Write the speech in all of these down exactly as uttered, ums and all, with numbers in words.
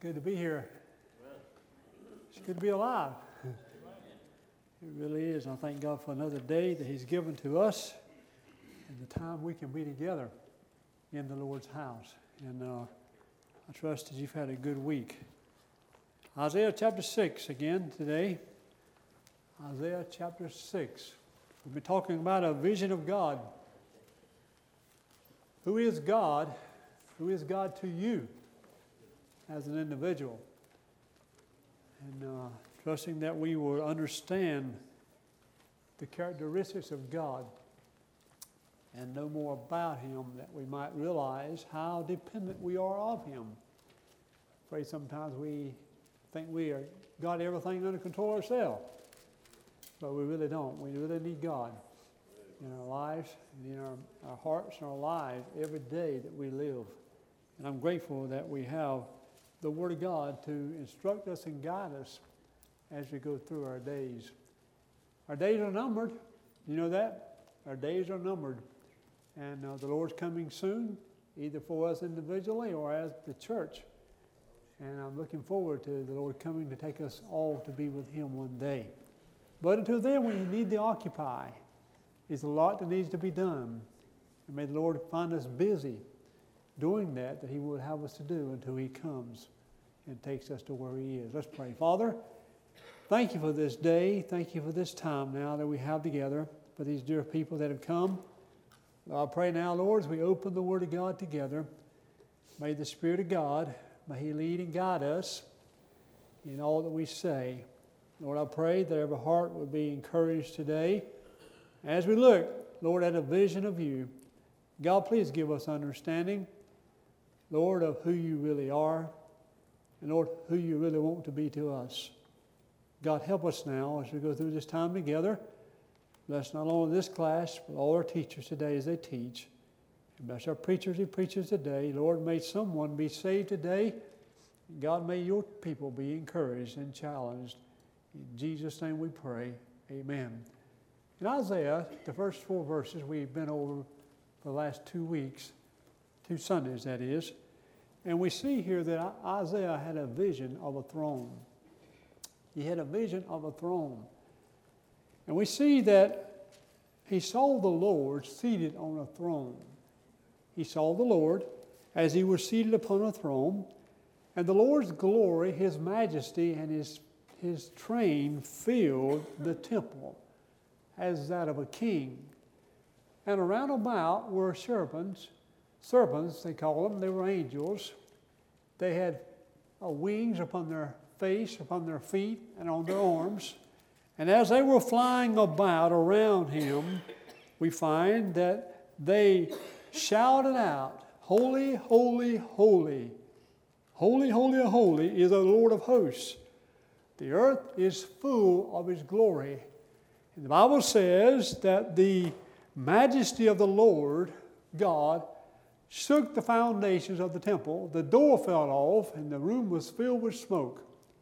good to be here. It's good to be alive. It really is. I thank God for another day that He's given to us and the time we can be together in the Lord's house. And uh, I trust that you've had a good week. Isaiah chapter six again today. Isaiah chapter six. We've been talking about a vision of God. Who is God? Who is God to you as an individual? And uh, trusting that we will understand the characteristics of God and know more about Him, that we might realize how dependent we are of Him. I'm afraid sometimes we think we are got everything under control ourselves, but we really don't. We really need God in our lives and in our, our hearts and our lives every day that we live. And I'm grateful that we have the Word of God to instruct us and guide us as we go through our days. Our days are numbered. You know that? Our days are numbered. And uh, the Lord's coming soon, either for us individually or as the church. And I'm looking forward to the Lord coming to take us all to be with Him one day. But until then, we need to occupy. There's a lot that needs to be done. And may the Lord find us busy doing that, that He would have us to do until He comes and takes us to where He is. Let's pray. Father, thank You for this day. Thank You for this time now that we have together, for these dear people that have come. I pray now, Lord, as we open the Word of God together, may the Spirit of God, may He lead and guide us in all that we say. Lord, I pray that every heart would be encouraged today. As we look, Lord, at a vision of You, God, please give us understanding, Lord, of who You really are, and Lord, who You really want to be to us. God, help us now as we go through this time together. Bless not only this class, but all our teachers today as they teach. And bless our preachers and preachers today. Lord, may someone be saved today. God, may Your people be encouraged and challenged. In Jesus' name we pray. Amen. In Isaiah, the first four verses we've been over for the last two weeks, two Sundays that is, and we see here that Isaiah had a vision of a throne. He had a vision of a throne. And we see that he saw the Lord seated on a throne. He saw the Lord as He was seated upon a throne, and the Lord's glory, His majesty, and His, his train filled the temple as that of a king. And around about were serpents, serpents they call them, they were angels. They had uh, wings upon their face, upon their feet, and on their arms. And as they were flying about around Him, we find that they shouted out, "Holy, holy, holy, holy, holy, holy is the Lord of hosts. The earth is full of His glory." And the Bible says that the majesty of the Lord God shook the foundations of the temple. The door fell off, and the room was filled with smoke.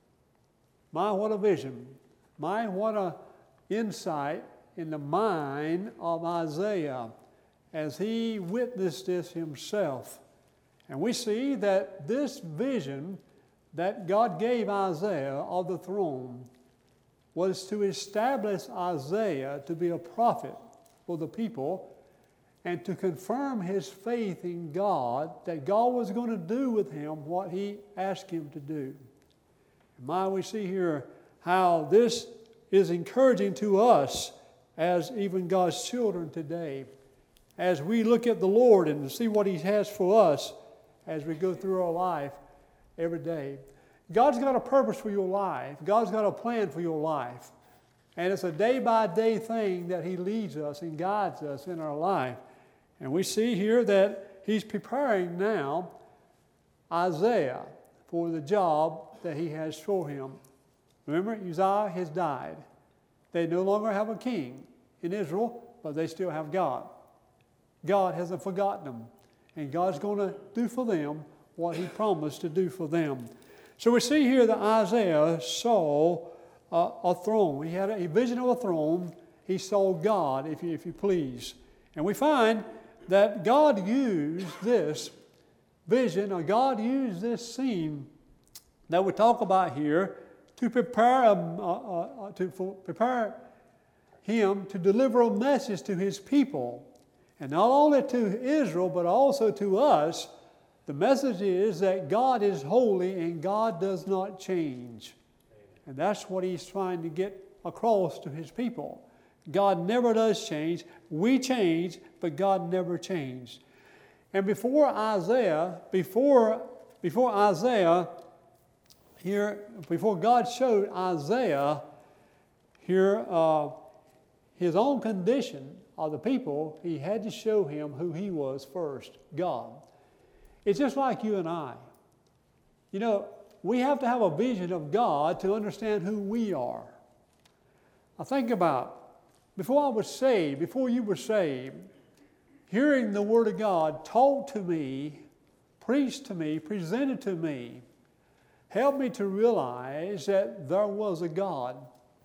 My, what a vision. My, what a insight in the mind of Isaiah as he witnessed this himself. And we see that this vision that God gave Isaiah of the throne was to establish Isaiah to be a prophet for the people and to confirm his faith in God, that God was going to do with him what He asked him to do. And my, we see here how this is encouraging to us as even God's children today, as we look at the Lord and see what He has for us as we go through our life every day. God's got a purpose for your life. God's got a plan for your life. And it's a day-by-day thing that He leads us and guides us in our life. And we see here that He's preparing now Isaiah for the job that He has for him. Remember, Uzziah has died. They no longer have a king in Israel, but they still have God. God hasn't forgotten them. And God's going to do for them what He promised to do for them. So we see here that Isaiah saw uh, a throne. He had a vision of a throne. He saw God, if you, if you please. And we find that God used this vision, or God used this scene that we talk about here to prepare, um, uh, uh, to for, prepare him to deliver a message to his people. And not only to Israel, but also to us. The message is that God is holy and God does not change. And that's what he's trying to get across to his people. God never does change. We change, but God never changed. And before Isaiah, before, before Isaiah, here, before God showed Isaiah here uh, his own condition of the people, he had to show him who he was first, God. It's just like you and I. You know, we have to have a vision of God to understand who we are. I think about, before I was saved, before you were saved, hearing the Word of God taught to me, preached to me, presented to me, helped me to realize that there was a God.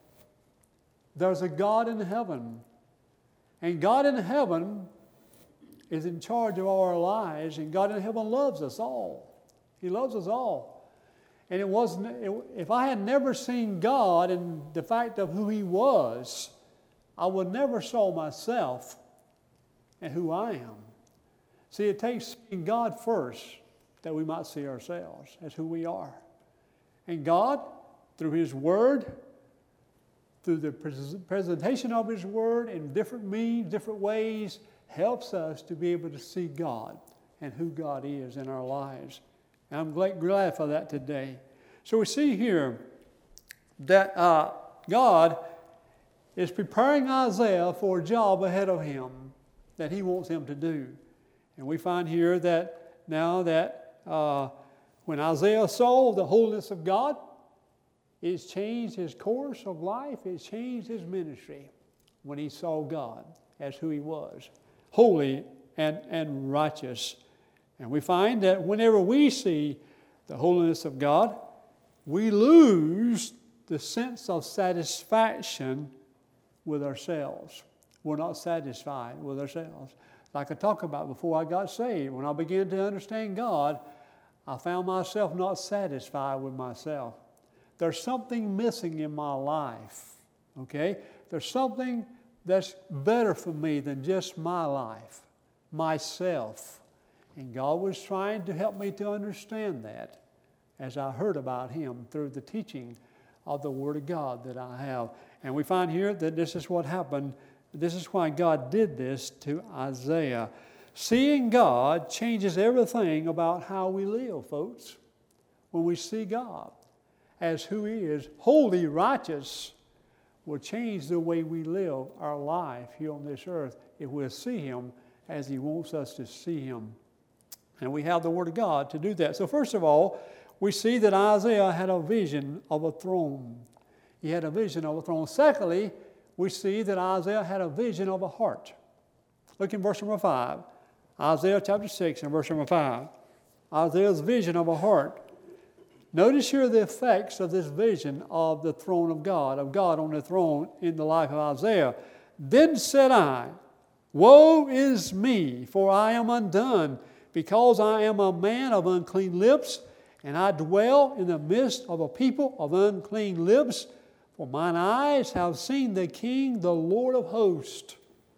There's a God in heaven. And God in heaven is in charge of our lives, and God in heaven loves us all. He loves us all. And it wasn't, it, if I had never seen God and the fact of who He was, I would never saw myself and who I am. See, it takes seeing God first that we might see ourselves as who we are. And God, through His Word, through the presentation of His Word in different means, different ways, helps us to be able to see God and who God is in our lives. And I'm glad, glad for that today. So we see here that uh, God is preparing Isaiah for a job ahead of him that He wants him to do. And we find here that now that uh, when Isaiah saw the holiness of God, it's changed his course of life. It's changed his ministry when he saw God as who He was, holy and, and righteous. And we find that whenever we see the holiness of God, we lose the sense of satisfaction with ourselves. We're not satisfied with ourselves. Like I talked about before I got saved, when I began to understand God, I found myself not satisfied with myself. There's something missing in my life, okay? There's something that's better for me than just my life, myself. And God was trying to help me to understand that as I heard about Him through the teaching of the Word of God that I have. And we find here that this is what happened. This is why God did this to Isaiah. Seeing God changes everything about how we live, folks. When we see God as who He is, holy, righteous, will change the way we live our life here on this earth if we'll see Him as He wants us to see Him. And we have the Word of God to do that. So first of all, we see that Isaiah had a vision of a throne. He had a vision of a throne. Secondly, we see that Isaiah had a vision of a heart. Look in verse number five. Isaiah chapter six and verse number five. Isaiah's vision of a heart. Notice here the effects of this vision of the throne of God, of God on the throne in the life of Isaiah. Then said I, woe is me, for I am undone, because I am a man of unclean lips, and I dwell in the midst of a people of unclean lips, for mine eyes have seen the King, the Lord of hosts.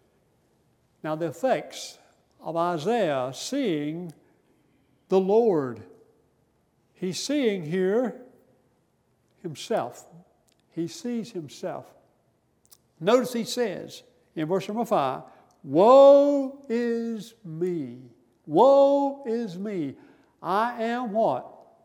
Now the effects of Isaiah seeing the Lord. He's seeing here himself. He sees himself. Notice he says in verse number five, woe is me. Woe is me. I am what?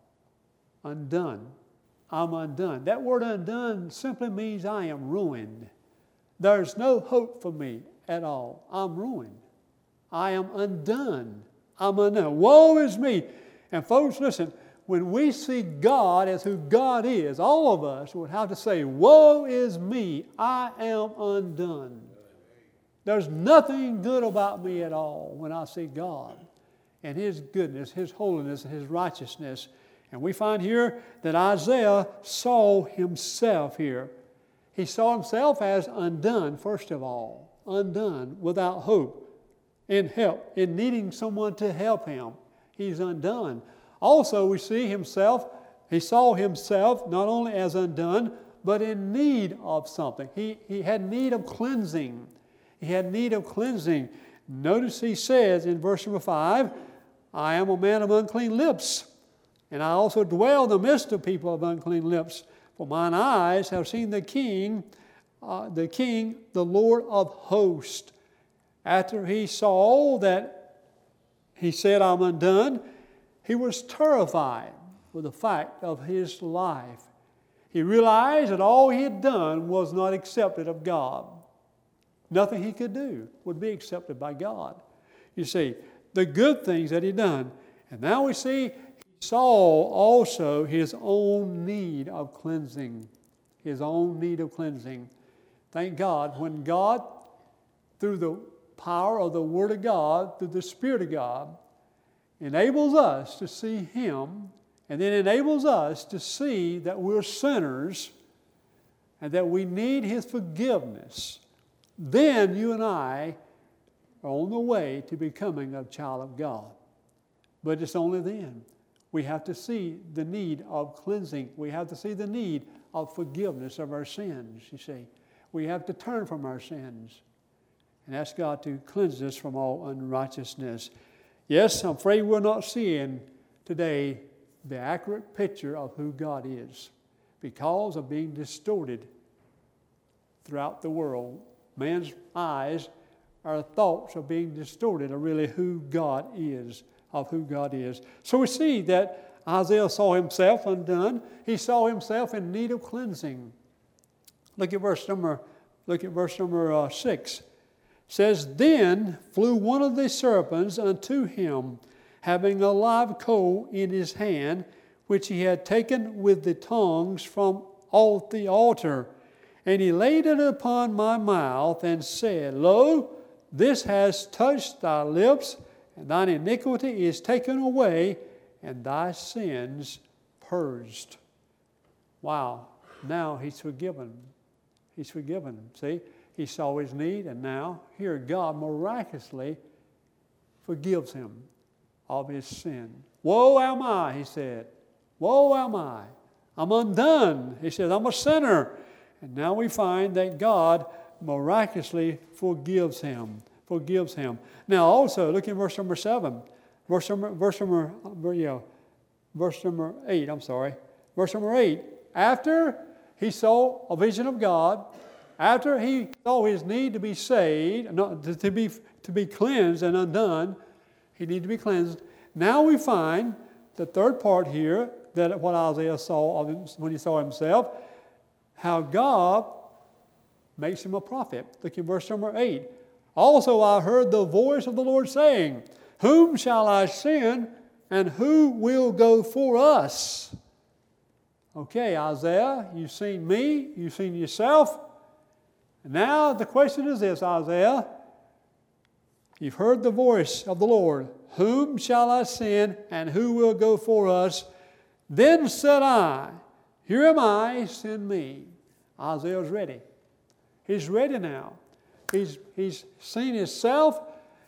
Undone. I'm undone. That word undone simply means I am ruined. There's no hope for me at all. I'm ruined. I am undone. I'm undone. Woe is me. And folks, listen, when we see God as who God is, all of us would have to say, woe is me. I am undone. There's nothing good about me at all when I see God and His goodness, His holiness, and His righteousness. And we find here that Isaiah saw himself here. He saw himself as undone, first of all. Undone, without hope, in help, in needing someone to help him. He's undone. Also, we see himself he saw himself not only as undone, but in need of something. He, he had need of cleansing. He had need of cleansing. Notice he says in verse number five, I am a man of unclean lips, and I also dwell in the midst of people of unclean lips. For mine eyes have seen the King, uh, the King, the Lord of hosts. After he saw that he said, I'm undone, he was terrified with the fact of his life. He realized that all he had done was not accepted of God. Nothing he could do would be accepted by God. You see, the good things that he'd done. And now we see he saw also his own need of cleansing. His own need of cleansing. Thank God, when God, through the power of the Word of God, through the Spirit of God, enables us to see Him, and then enables us to see that we're sinners and that we need His forgiveness, then you and I are on the way to becoming a child of God. But it's only then. We have to see the need of cleansing. We have to see the need of forgiveness of our sins, you see. We have to turn from our sins and ask God to cleanse us from all unrighteousness. Yes, I'm afraid we're not seeing today the accurate picture of who God is because of being distorted throughout the world. Man's eyes, our thoughts are being distorted of really who God is, of who God is. So we see that Isaiah saw himself undone. He saw himself in need of cleansing. Look at verse number, look at verse number uh, six. It says, Then flew one of the serpents unto him, having a live coal in his hand, which he had taken with the tongs from off the altar. And he laid it upon my mouth and said, Lo, this has touched thy lips, and thine iniquity is taken away, and thy sins purged. Wow, now he's forgiven. He's forgiven. See, he saw his need, and now here God miraculously forgives him of his sin. Woe am I, he said. Woe am I. I'm undone. He said, I'm a sinner. And now we find that God miraculously forgives him. Forgives him. Now also, look at verse number seven. Verse number, verse number, you know, verse number eight, I'm sorry. Verse number eight. After he saw a vision of God, after he saw his need to be saved, not to, to be to be cleansed and undone, he needed to be cleansed. Now we find the third part here, that what Isaiah saw of him, when he saw himself, how God makes him a prophet. Look at verse number eight. Also I heard the voice of the Lord saying, Whom shall I send, and who will go for us? Okay, Isaiah, you've seen me, you've seen yourself. And now the question is this, Isaiah. You've heard the voice of the Lord. Whom shall I send, and who will go for us? Then said I, Here am I, send me. Isaiah's ready. He's ready now. He's, he's seen himself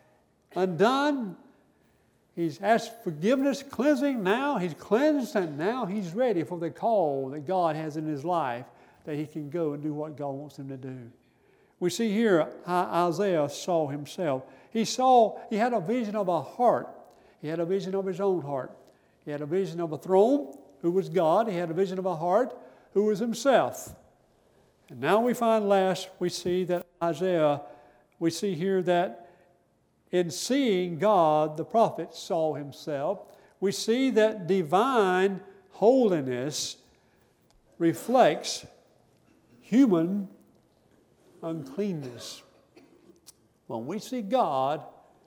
undone. He's asked forgiveness, cleansing. Now he's cleansed, and now he's ready for the call that God has in his life, that he can go and do what God wants him to do. We see here how Isaiah saw himself. He saw, he had a vision of a heart. He had a vision of his own heart. He had a vision of a throne, who was God. He had a vision of a heart, who was himself. And now we find last, we see that Isaiah, we see here that in seeing God, the prophet saw himself. We see that divine holiness reflects human uncleanness. When we see God,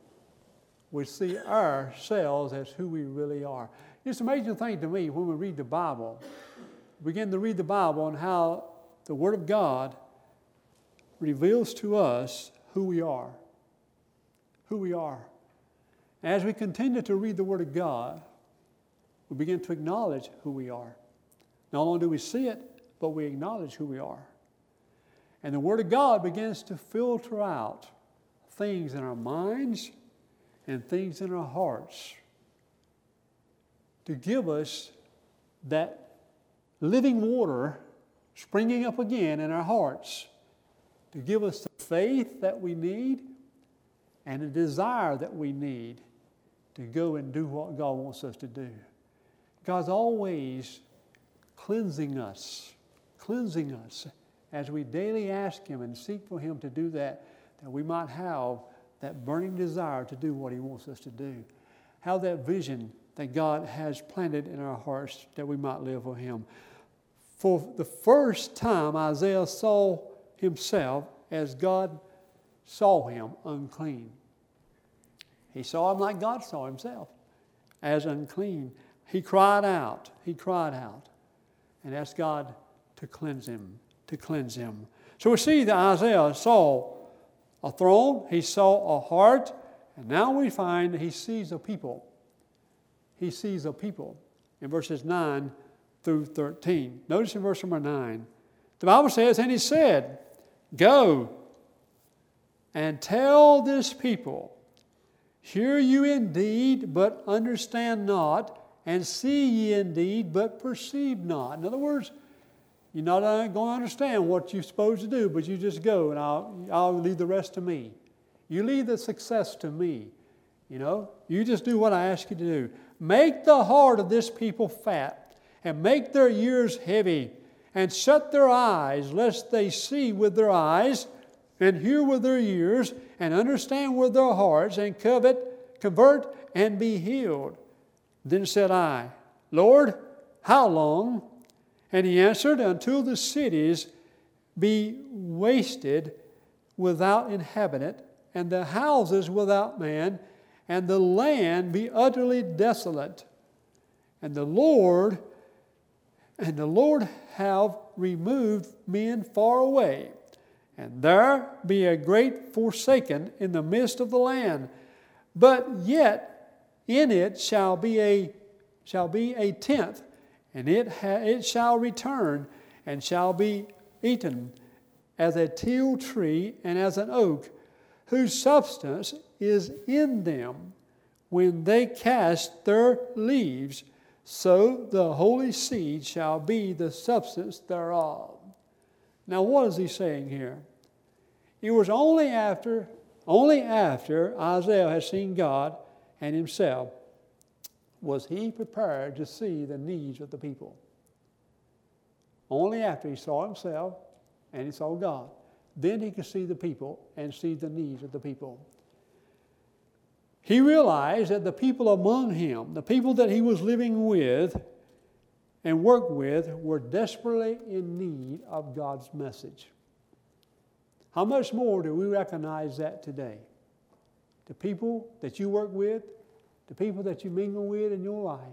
we see ourselves as who we really are. It's an amazing thing to me when we read the Bible, begin to read the Bible and how the Word of God reveals to us who we are. Who we are. As we continue to read the Word of God, we begin to acknowledge who we are. Not only do we see it, but we acknowledge who we are. And the Word of God begins to filter out things in our minds and things in our hearts to give us that living water springing up again in our hearts to give us the faith that we need and a desire that we need to go and do what God wants us to do. God's always cleansing us, cleansing us as we daily ask Him and seek for Him to do that, that we might have that burning desire to do what He wants us to do. Have that vision that God has planted in our hearts that we might live for Him. For the first time, Isaiah saw himself as God saw him, unclean. He saw him like God saw himself, as unclean. He cried out. He cried out and asked God to cleanse him, to cleanse him. So we see that Isaiah saw a throne, he saw a heart, and now we find that he sees a people. He sees a people in verses nine through thirteen. Notice in verse number nine, the Bible says, and he said, go and tell this people, hear you indeed, but understand not, and see ye indeed, but perceive not. In other words, you're not going to understand what you're supposed to do, but you just go, and I'll, I'll leave the rest to me. You leave the success to me. You know, you just do what I ask you to do. Make the heart of this people fat, and make their ears heavy, and shut their eyes, lest they see with their eyes, and hear with their ears, and understand with their hearts, and covet, convert, and be healed. Then said I, Lord, how long? And he answered, until the cities be wasted without inhabitant, and the houses without man, and the land be utterly desolate. And the Lord, and the Lord have removed men far away, and there be a great forsaken in the midst of the land. But yet in it shall be a shall be a tenth, and it ha- it shall return, and shall be eaten as a teil tree and as an oak, whose substance is in them when they cast their leaves. So the holy seed shall be the substance thereof. Now what is he saying here? It was only after, only after Isaiah had seen God and himself was he prepared to see the needs of the people. Only after he saw himself and he saw God. Then he could see the people and see the needs of the people. He realized that the people among him, the people that he was living with and worked with, were desperately in need of God's message. How much more do we recognize that today? The people that you work with, the people that you mingle with in your life,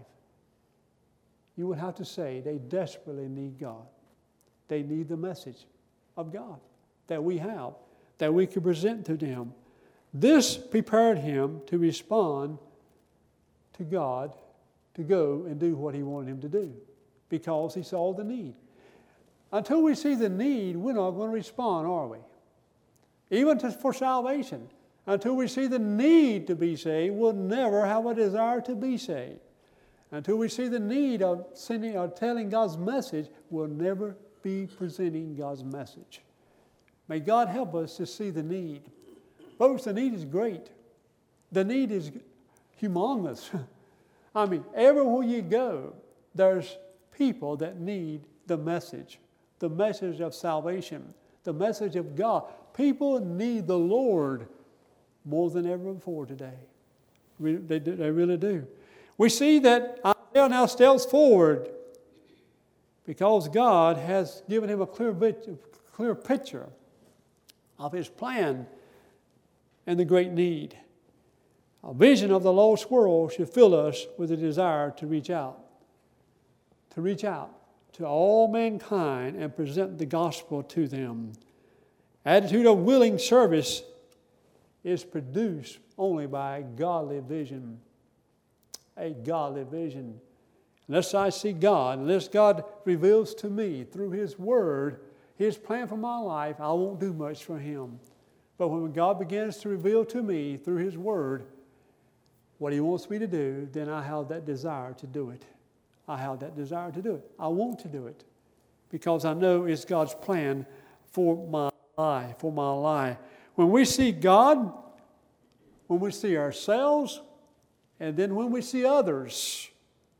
you would have to say they desperately need God. They need the message of God that we have, that we can present to them. This prepared him to respond to God, to go and do what he wanted him to do, because he saw the need. Until we see the need, we're not going to respond, are we? Even to, for salvation. Until we see the need to be saved, we'll never have a desire to be saved. Until we see the need of sending or telling God's message, we'll never be presenting God's message. May God help us to see the need. Folks, the need is great. The need is humongous. I mean, everywhere you go, there's people that need the message, the message of salvation, the message of God. People need the Lord more than ever before today. They, they really do. We see that Isaiah now steps forward because God has given him a clear, clear picture of his plan and the great need. A vision of the lost world should fill us with a desire to reach out, to reach out to all mankind and present the gospel to them. Attitude of willing service is produced only by a godly vision. A godly vision. Unless I see God, unless God reveals to me through His Word His plan for my life, I won't do much for Him. But when God begins to reveal to me through His Word what He wants me to do, then I have that desire to do it. I have that desire to do it. I want to do it because I know it's God's plan for my life, for my life. When we see God, when we see ourselves, and then when we see others,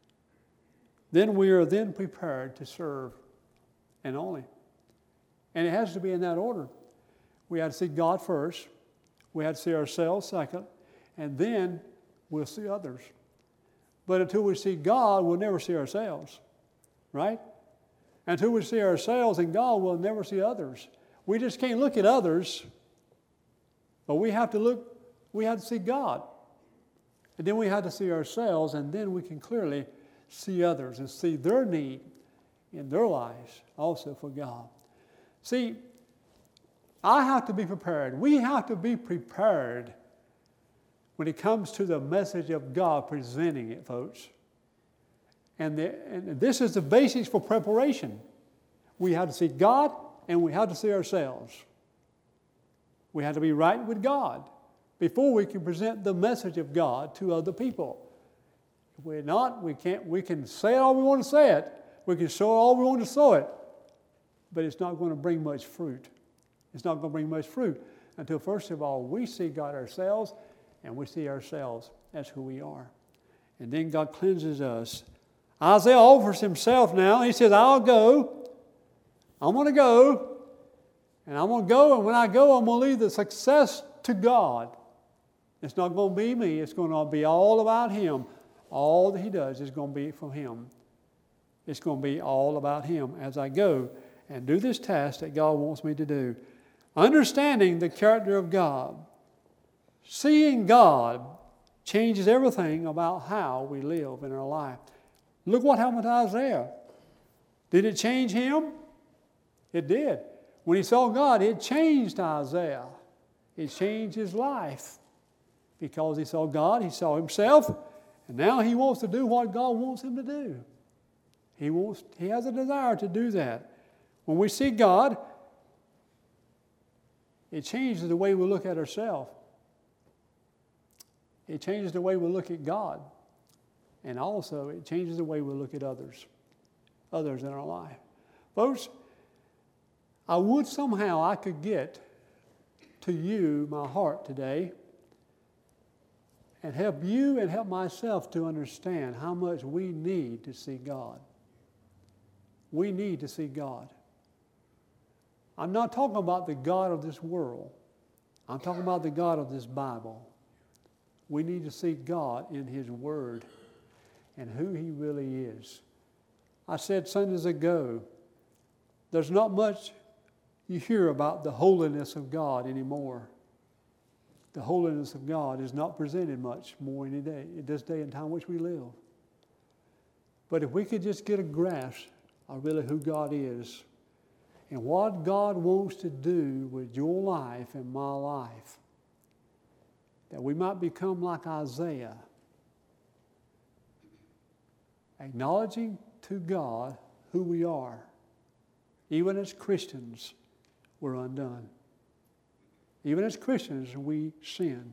then we are then prepared to serve and only. And it has to be in that order. We have to see God first. We have to see ourselves second. And then we'll see others. But until we see God, we'll never see ourselves. Right? Until we see ourselves and God, we'll never see others. We just can't look at others. But we have to look, we have to see God. And then we have to see ourselves, and then we can clearly see others and see their need in their lives also for God. See, I have to be prepared. We have to be prepared when it comes to the message of God, presenting it, folks. And, the, and this is the basics for preparation. We have to see God, and we have to see ourselves. We have to be right with God before we can present the message of God to other people. If we're not, we can't. We can say it all we want to say it. We can sow it all we want to sow it. But it's not going to bring much fruit. It's not going to bring much fruit until, first of all, we see God ourselves, and we see ourselves as who we are. And then God cleanses us. Isaiah offers himself now. He says, I'll go. I'm going to go. And I'm going to go, and when I go, I'm going to leave the success to God. It's not going to be me. It's going to be all about Him. All that He does is going to be from Him. It's going to be all about Him as I go and do this task that God wants me to do. Understanding the character of God, seeing God changes everything about how we live in our life. Look what happened to Isaiah. Did it change him? It did. When he saw God, it changed Isaiah. It changed his life. Because he saw God, he saw himself, and now he wants to do what God wants him to do. He wants, he has a desire to do that. When we see God, it changes the way we look at ourselves. It changes the way we look at God. And also, it changes the way we look at others, others in our life. Folks, I would somehow I could get to you, my heart today, and help you and help myself to understand how much we need to see God. We need to see God. I'm not talking about the God of this world. I'm talking about the God of this Bible. We need to see God in His Word and who He really is. I said Sundays ago, there's not much you hear about the holiness of God anymore. The holiness of God is not presented much more any day, in this day and time in which we live. But if we could just get a grasp of really who God is and what God wants to do with your life and my life, that we might become like Isaiah, acknowledging to God who we are. Even as Christians, we're undone. Even as Christians, we sin.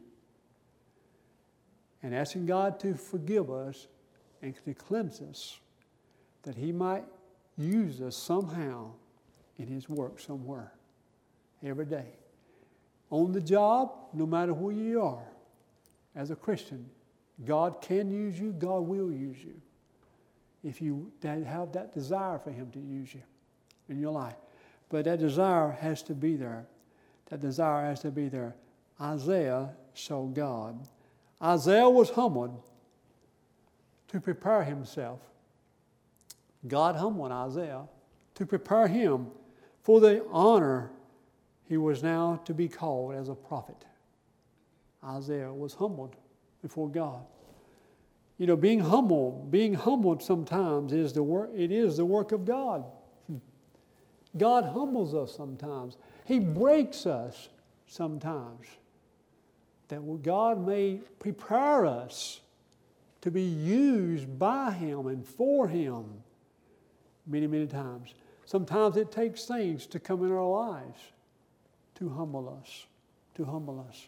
And asking God to forgive us and to cleanse us, that He might use us somehow in His work somewhere, every day. On the job, no matter where you are, as a Christian, God can use you, God will use you, if you have that desire for Him to use you in your life. But that desire has to be there. That desire has to be there. Isaiah saw God. Isaiah was humbled to prepare himself. God humbled Isaiah to prepare him for the honor he was now to be called as a prophet. Isaiah was humbled before God. You know, being humble, being humbled sometimes is the work, it is the work of God. God humbles us sometimes. He breaks us sometimes. That God may prepare us to be used by Him and for Him many, many times. Sometimes it takes things to come in our lives to humble us, to humble us.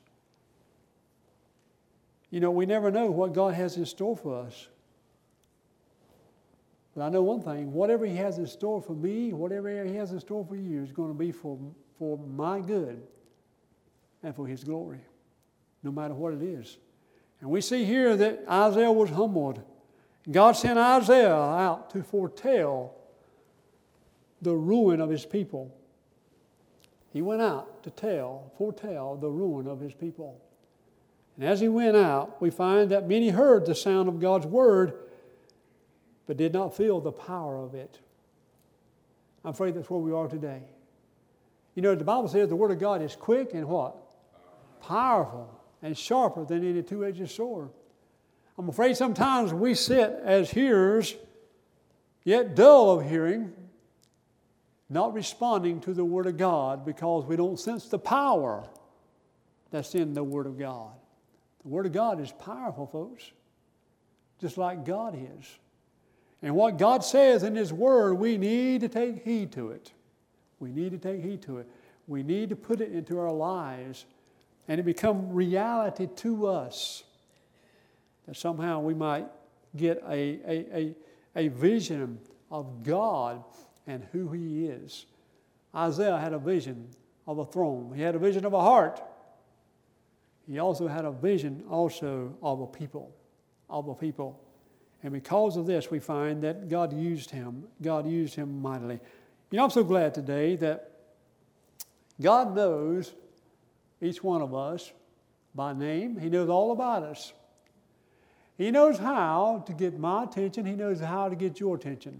You know, we never know what God has in store for us. But I know one thing, whatever He has in store for me, whatever He has in store for you is going to be for, for my good and for His glory, no matter what it is. And we see here that Isaiah was humbled. God sent Isaiah out to foretell the ruin of His people. He went out to tell, foretell the ruin of His people. And as he went out, we find that many heard the sound of God's word, but did not feel the power of it. I'm afraid that's where we are today. You know, the Bible says the word of God is quick and what? Powerful and sharper than any two-edged sword. I'm afraid sometimes we sit as hearers, yet dull of hearing, not responding to the Word of God because we don't sense the power that's in the Word of God. The Word of God is powerful, folks, just like God is. And what God says in His Word, we need to take heed to it. We need to take heed to it. We need to put it into our lives and it become reality to us. That somehow we might get a, a, a, a vision of God and who He is. Isaiah had a vision of a throne. He had a vision of a heart. He also had a vision also of a people, of a people. And because of this, we find that God used him. God used him mightily. You know, I'm so glad today that God knows each one of us by name. He knows all about us. He knows how to get my attention. He knows how to get your attention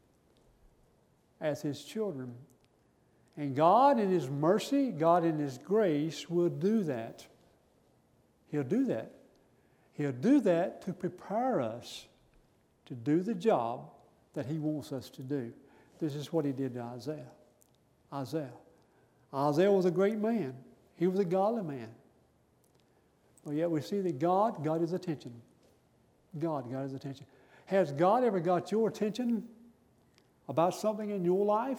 as His children. And God in His mercy, God in His grace will do that. He'll do that. He'll do that to prepare us to do the job that He wants us to do. This is what He did to Isaiah. Isaiah. Isaiah was a great man. He was a godly man. But yet we see that God got his attention. God got his attention. Has God ever got your attention about something in your life?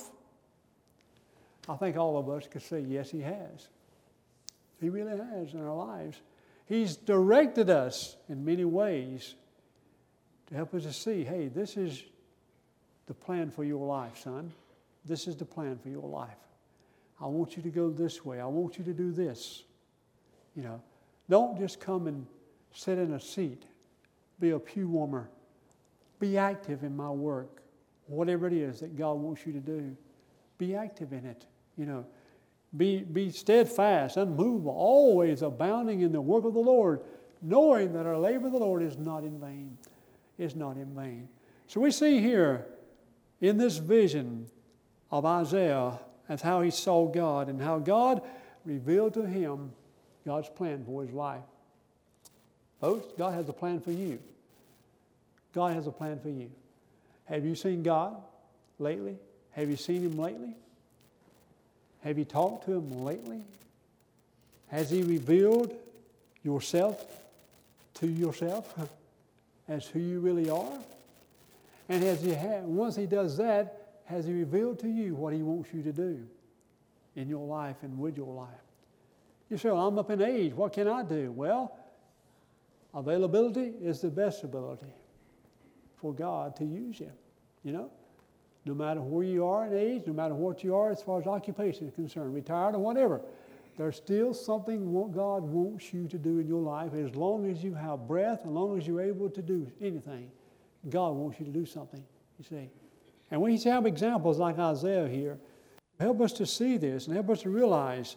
I think all of us could say, yes, He has. He really has in our lives. He's directed us in many ways to help us to see, hey, this is the plan for your life, son. This is the plan for your life. I want you to go this way. I want you to do this. You know, don't just come and sit in a seat. Be a pew warmer. Be active in my work. Whatever it is that God wants you to do, be active in it. You know, be, be steadfast, unmovable, always abounding in the work of the Lord, knowing that our labor of the Lord is not in vain. Is not in vain. So we see here in this vision of Isaiah as how he saw God and how God revealed to him God's plan for his life. Folks, God has a plan for you. God has a plan for you. Have you seen God lately? Have you seen Him lately? Have you talked to Him lately? Has He revealed yourself to yourself as who you really are? And has He had, once He does that, has He revealed to you what He wants you to do in your life and with your life? You say, well, I'm up in age. What can I do? Well, availability is the best ability for God to use you. You know, no matter where you are in age, no matter what you are as far as occupation is concerned, retired or whatever, there's still something what God wants you to do in your life. As long as you have breath, as long as you're able to do anything, God wants you to do something, you see. And we have examples like Isaiah here, help us to see this and help us to realize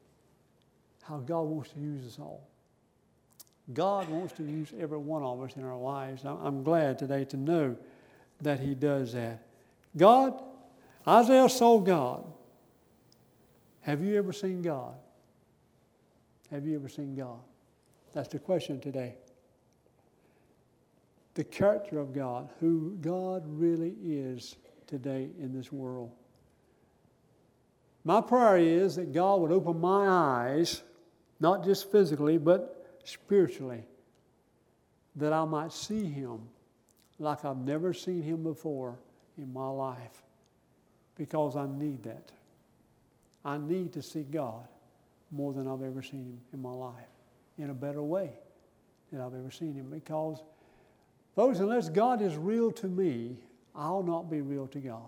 how God wants to use us all. God wants to use every one of us in our lives. I'm glad today to know that He does that. God, Isaiah saw God. Have you ever seen God? Have you ever seen God? That's the question today. The character of God, who God really is today in this world. My prayer is that God would open my eyes, not just physically, but spiritually, that I might see Him like I've never seen Him before in my life, because I need that. I need to see God more than I've ever seen Him in my life, in a better way than I've ever seen Him, because, folks, unless God is real to me, I'll not be real to God.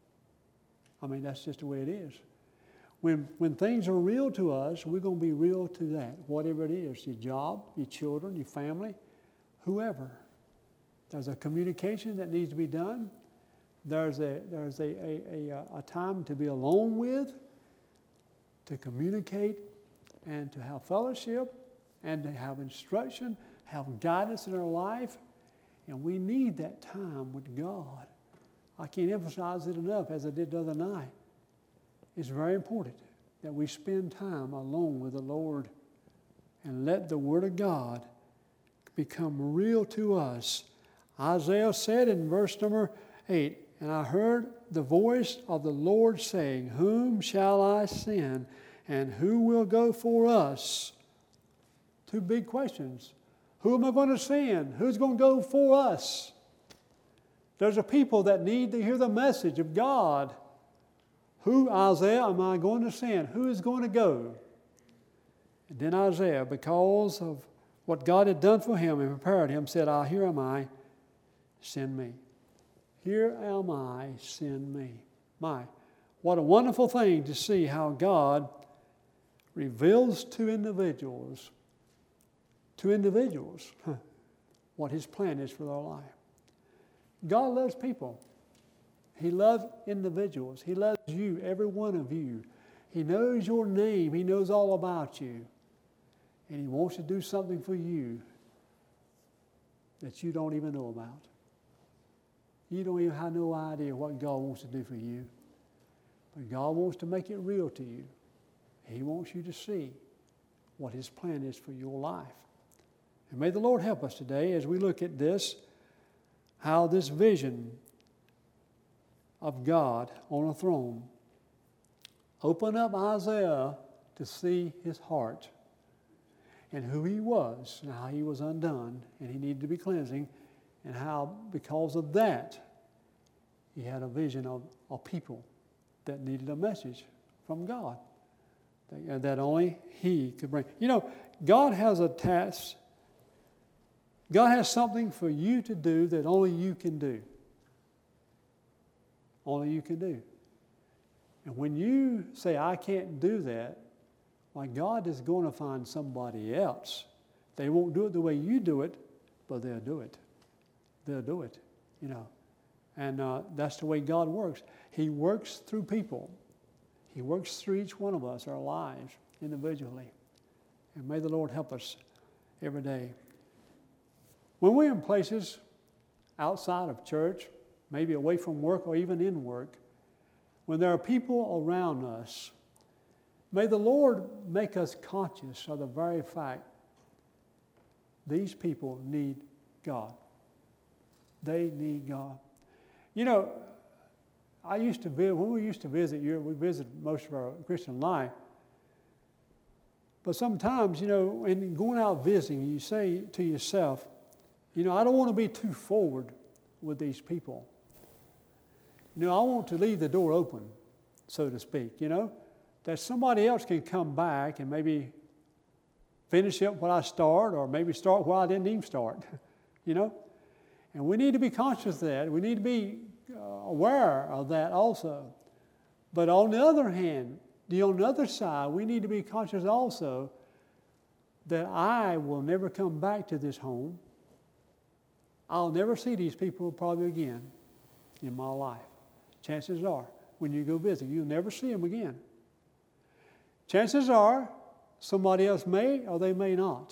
I mean, that's just the way it is. When, when things are real to us, we're going to be real to that, whatever it is, your job, your children, your family, whoever. There's a communication that needs to be done. There's a, there's a, a, a, a time to be alone with, to communicate, and to have fellowship, and to have instruction, have guidance in our life. And we need that time with God. I can't emphasize it enough as I did the other night. It's very important that we spend time alone with the Lord and let the Word of God become real to us. Isaiah said in verse number eight, "And I heard the voice of the Lord saying, Whom shall I send, and who will go for us?" Two big questions. Who am I going to send? Who's going to go for us? There's a people that need to hear the message of God. Who, Isaiah, am I going to send? Who is going to go? And then Isaiah, because of what God had done for him and prepared him, said, "Ah, here am I, send me. Here am I, send me." My, what a wonderful thing to see how God reveals to individuals, to individuals, what His plan is for their life. God loves people. He loves individuals. He loves you, every one of you. He knows your name. He knows all about you. And He wants to do something for you that you don't even know about. You don't even have no idea what God wants to do for you. But God wants to make it real to you. He wants you to see what His plan is for your life. And may the Lord help us today as we look at this, how this vision of God on a throne opened up Isaiah to see his heart and who he was and how he was undone and he needed to be cleansing, and how because of that he had a vision of a people that needed a message from God that, that only He could bring. You know, God has a task. God has something for you to do that only you can do. Only you can do. And when you say, "I can't do that," well, God is going to find somebody else. They won't do it the way you do it, but they'll do it. They'll do it, you know. And uh, that's the way God works. He works through people. He works through each one of us, our lives, individually. And may the Lord help us every day. When we're in places outside of church, maybe away from work or even in work, when there are people around us, may the Lord make us conscious of the very fact these people need God. They need God. You know, I used to visit, when we used to visit Europe, we visited most of our Christian life. But sometimes, you know, in going out visiting, you say to yourself, you know, I don't want to be too forward with these people. You know, I want to leave the door open, so to speak, you know, that somebody else can come back and maybe finish up what I start, or maybe start where I didn't even start, you know. And we need to be conscious of that. We need to be uh, aware of that also. But on the other hand, the on the other side, we need to be conscious also that I will never come back to this home. I'll never see these people probably again in my life. Chances are, when you go visit, you'll never see them again. Chances are, somebody else may or they may not.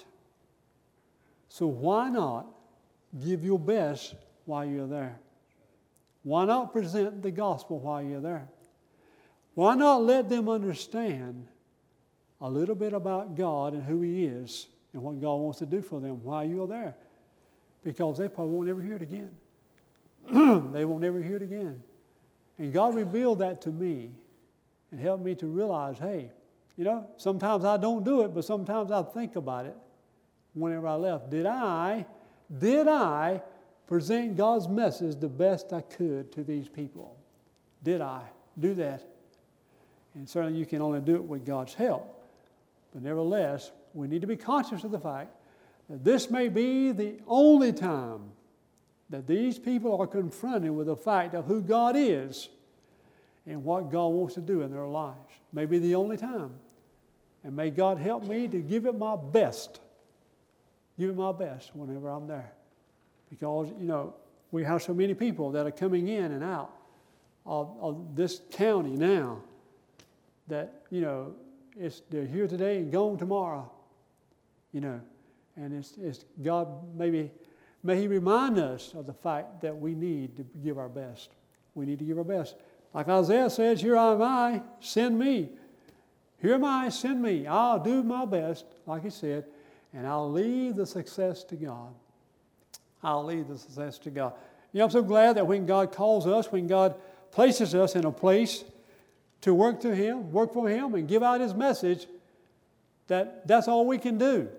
So why not give your best while you're there? Why not present the gospel while you're there? Why not let them understand a little bit about God and who He is and what God wants to do for them while you're there? Because they probably won't ever hear it again. They won't ever hear it again. And God revealed that to me and helped me to realize, hey, you know, sometimes I don't do it, but sometimes I think about it whenever I left. Did I, did I present God's message the best I could to these people? Did I do that? And certainly you can only do it with God's help. But nevertheless, we need to be conscious of the fact that this may be the only time that these people are confronted with the fact of who God is and what God wants to do in their lives. Maybe the only time. And may God help me to give it my best. Give it my best whenever I'm there. Because, you know, we have so many people that are coming in and out of, of this county now that, you know, it's, they're here today and gone tomorrow. You know, and it's, it's God maybe, may He remind us of the fact that we need to give our best. We need to give our best. Like Isaiah says, here am I, send me. Here am I, send me. I'll do my best, like he said, and I'll leave the success to God. I'll leave the success to God. You know, I'm so glad that when God calls us, when God places us in a place to work through Him, work for Him, and give out His message, that that's all we can do.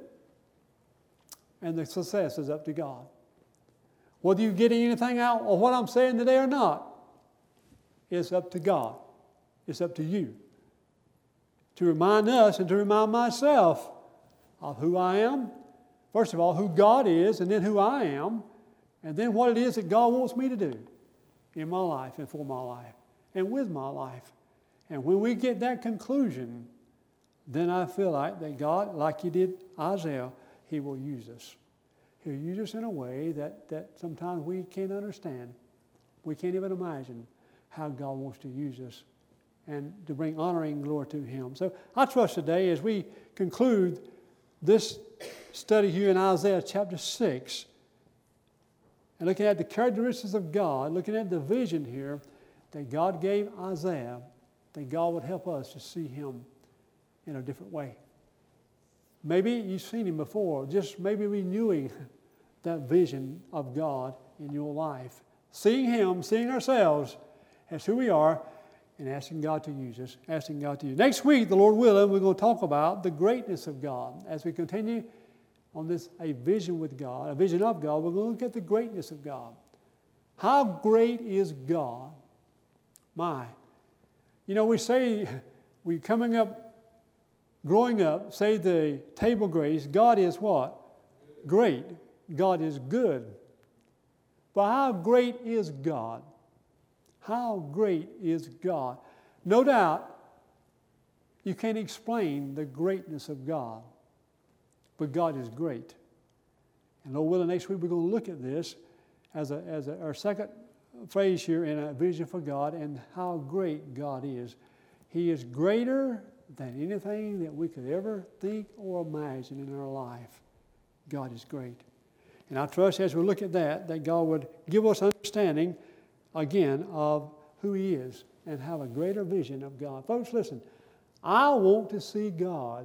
And the success is up to God. Whether you're getting anything out of what I'm saying today or not, it's up to God. It's up to you. To remind us and to remind myself of who I am. First of all, who God is, and then who I am, and then what it is that God wants me to do in my life and for my life and with my life. And when we get that conclusion, then I feel like that God, like He did Isaiah, He will use us. He'll use us in a way that, that sometimes we can't understand. We can't even imagine how God wants to use us and to bring honoring glory to Him. So I trust today as we conclude this study here in Isaiah chapter six, and looking at the characteristics of God, looking at the vision here that God gave Isaiah, that God would help us to see Him in a different way. Maybe you've seen Him before, just maybe renewing that vision of God in your life. Seeing Him, seeing ourselves as who we are, and asking God to use us, asking God to use us. Next week, the Lord willing, we're going to talk about the greatness of God. As we continue on this, a vision with God, a vision of God, we're going to look at the greatness of God. How great is God? My. You know, we say, we coming up, growing up, say the table grace, God is what? Great. God is good. But how great is God? How great is God? No doubt, you can't explain the greatness of God, but God is great. And Lord willing, next week we're going to look at this as, a, as a, our second phrase here in a vision for God and how great God is. He is greater than anything that we could ever think or imagine in our life. God is great. And I trust as we look at that, that God would give us understanding again of who He is and have a greater vision of God. Folks, listen, I want to see God.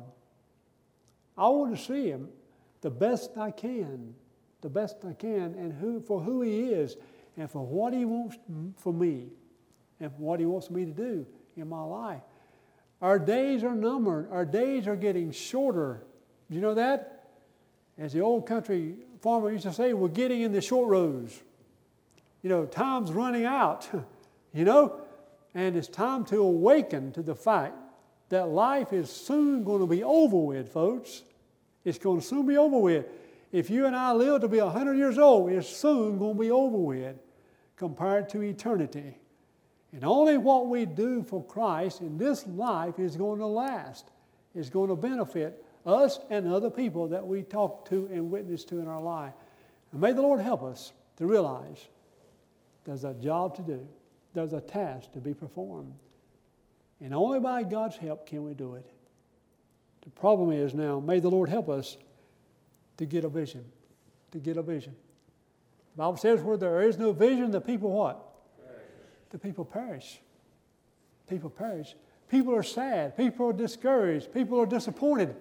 I want to see Him the best I can, the best I can, and who for who He is and for what He wants for me and for what He wants me to do in my life. Our days are numbered. Our days are getting shorter. Do you know that? As the old country farmer used to say, we're getting in the short rows. You know, time's running out, you know, and it's time to awaken to the fact that life is soon going to be over with, folks. It's going to soon be over with. If you and I live to be one hundred years old, it's soon going to be over with compared to eternity. And only what we do for Christ in this life is going to last. It's going to benefit us and other people that we talk to and witness to in our life. And may the Lord help us to realize there's a job to do. There's a task to be performed. And only by God's help can we do it. The problem is now, may the Lord help us to get a vision. To get a vision. The Bible says where there is no vision, the people what? Perish. The people perish. People perish. People are sad. People are discouraged. People are disappointed.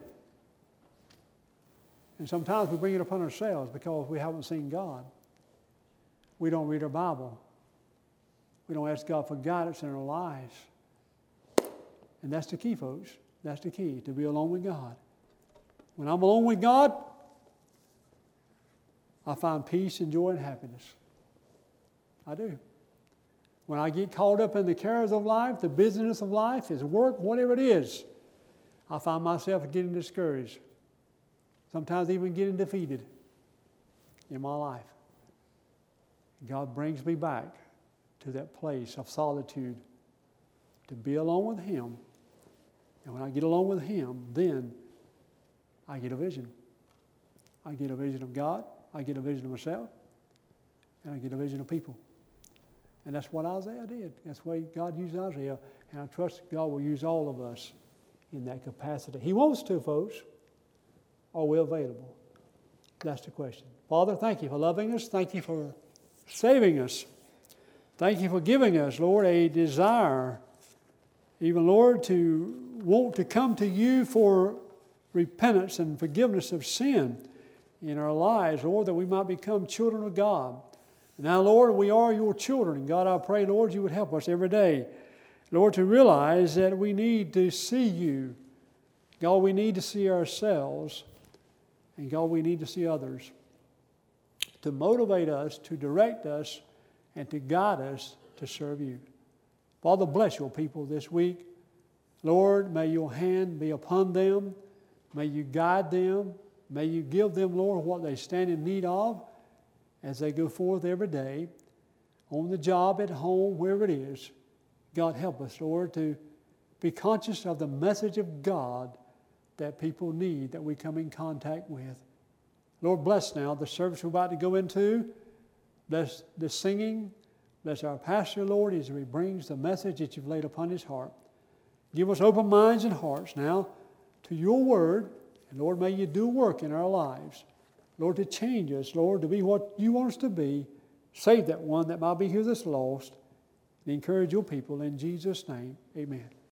And sometimes we bring it upon ourselves because we haven't seen God. We don't read our Bible. We don't ask God for guidance in our lives. And that's the key, folks. That's the key, to be alone with God. When I'm alone with God, I find peace and joy and happiness. I do. When I get caught up in the cares of life, the business of life, his work, whatever it is, I find myself getting discouraged. Sometimes even getting defeated in my life. God brings me back to that place of solitude to be alone with Him. And when I get alone with Him, then I get a vision. I get a vision of God, I get a vision of myself, and I get a vision of people. And that's what Isaiah did. That's the way God used Isaiah. And I trust God will use all of us in that capacity. He wants to, folks. Are we available? That's the question. Father, thank you for loving us. Thank you for saving us. Thank you for giving us, Lord, a desire, even, Lord, to want to come to you for repentance and forgiveness of sin in our lives, Lord, that we might become children of God. Now, Lord, we are your children. God, I pray, Lord, you would help us every day, Lord, to realize that we need to see you. God, we need to see ourselves. And God, we need to see others to motivate us, to direct us, and to guide us to serve you. Father, bless your people this week. Lord, may your hand be upon them. May you guide them. May you give them, Lord, what they stand in need of as they go forth every day, on the job, at home, wherever it is. God, help us, Lord, to be conscious of the message of God that people need, that we come in contact with. Lord, bless now the service we're about to go into. Bless the singing. Bless our pastor, Lord, as he brings the message that you've laid upon his heart. Give us open minds and hearts now to your word. And Lord, may you do work in our lives. Lord, to change us, Lord, to be what you want us to be. Save that one that might be here that's lost. And encourage your people in Jesus' name. Amen.